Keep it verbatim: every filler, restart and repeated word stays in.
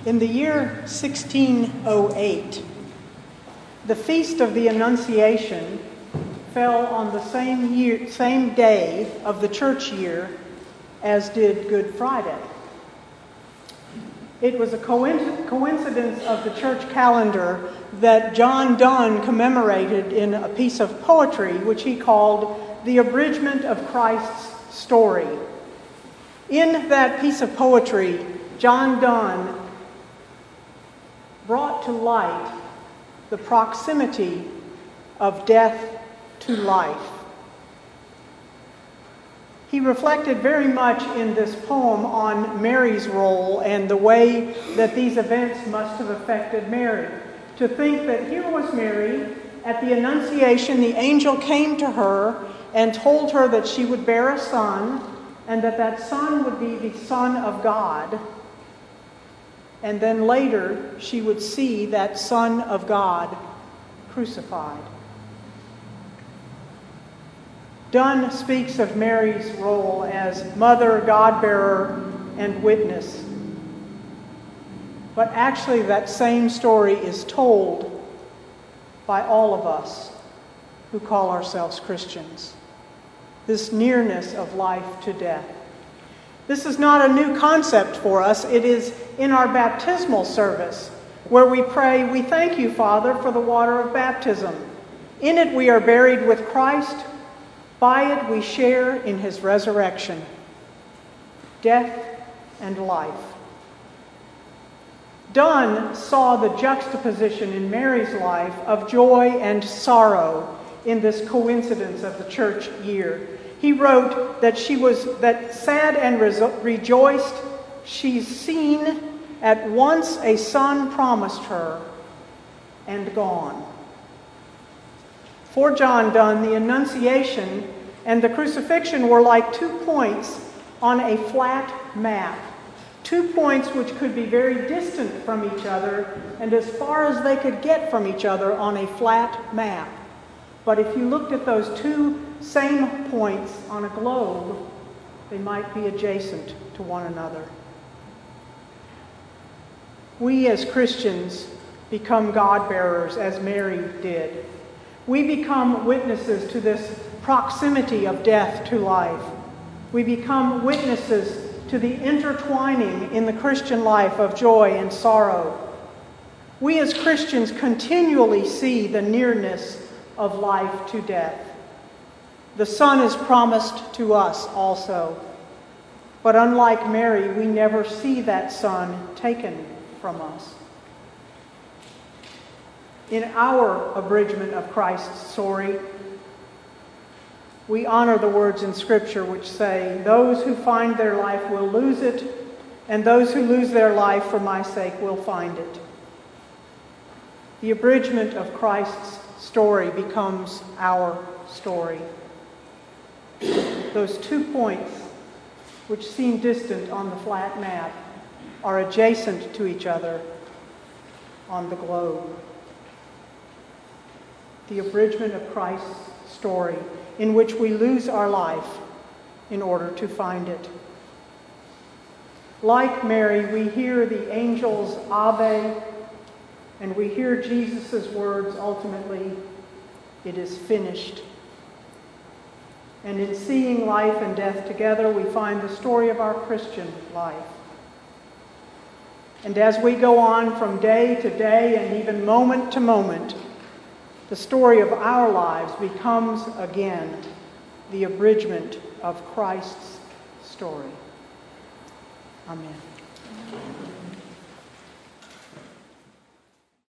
In the year sixteen oh eight, the Feast of the Annunciation fell on the same year, same day of the church year as did Good Friday. It was a coincidence of the church calendar that John Donne commemorated in a piece of poetry which he called The Abridgment of Christ's Story. In that piece of poetry, John Donne brought to light the proximity of death to life. He reflected very much in this poem on Mary's role and the way that these events must have affected Mary. To think that here was Mary, at the Annunciation, the angel came to her and told her that she would bear a son, and that that son would be the Son of God. And then later, she would see that Son of God crucified. Donne speaks of Mary's role as mother, God-bearer, and witness. But actually, that same story is told by all of us who call ourselves Christians. This nearness of life to death. This is not a new concept for us. It is in our baptismal service where we pray, "We thank you, Father, for the water of baptism. In it we are buried with Christ. By it we share in his resurrection." Death and life. Donne saw the juxtaposition in Mary's life of joy and sorrow in this coincidence of the church year. He wrote that she was that sad and re- rejoiced, she's seen at once a son promised her and gone. For John Donne, the Annunciation and the crucifixion were like two points on a flat map. Two points which could be very distant from each other and as far as they could get from each other on a flat map. But if you looked at those two same points on a globe, they might be adjacent to one another. We as Christians become God-bearers as Mary did. We become witnesses to this proximity of death to life. We become witnesses to the intertwining in the Christian life of joy and sorrow. We as Christians continually see the nearness of life to death. The Son is promised to us also. But unlike Mary, we never see that Son taken from us. In our abridgment of Christ's story, we honor the words in Scripture which say, "Those who find their life will lose it, and those who lose their life for my sake will find it." The abridgment of Christ's story becomes our story. Those two points, which seem distant on the flat map, are adjacent to each other on the globe. The abridgment of Christ's story, in which we lose our life in order to find it. Like Mary, we hear the angel's Ave, and we hear Jesus' words ultimately, "It is finished." And in seeing life and death together, we find the story of our Christian life. And as we go on from day to day and even moment to moment, the story of our lives becomes again the abridgment of Christ's story. Amen.